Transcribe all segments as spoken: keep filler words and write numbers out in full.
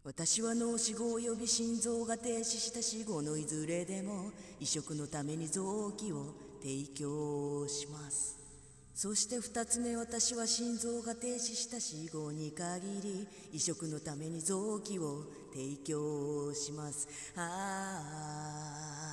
私は脳死後及び心臓が停止した死後のいずれでも移植のために臓器を提供します。そして二つ目、私は心臓が停止した死後に限り移植のために臓器を提供します。ああ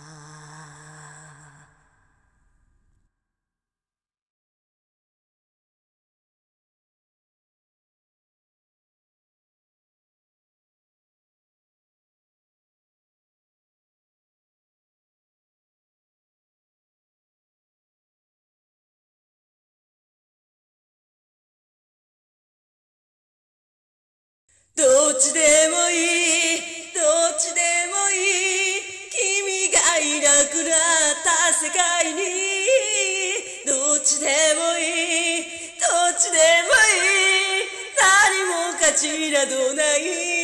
どっちでもいい、どっちでもいい、君がいなくなった世界に。どっちでもいい、どっちでもいい、何も価値などない。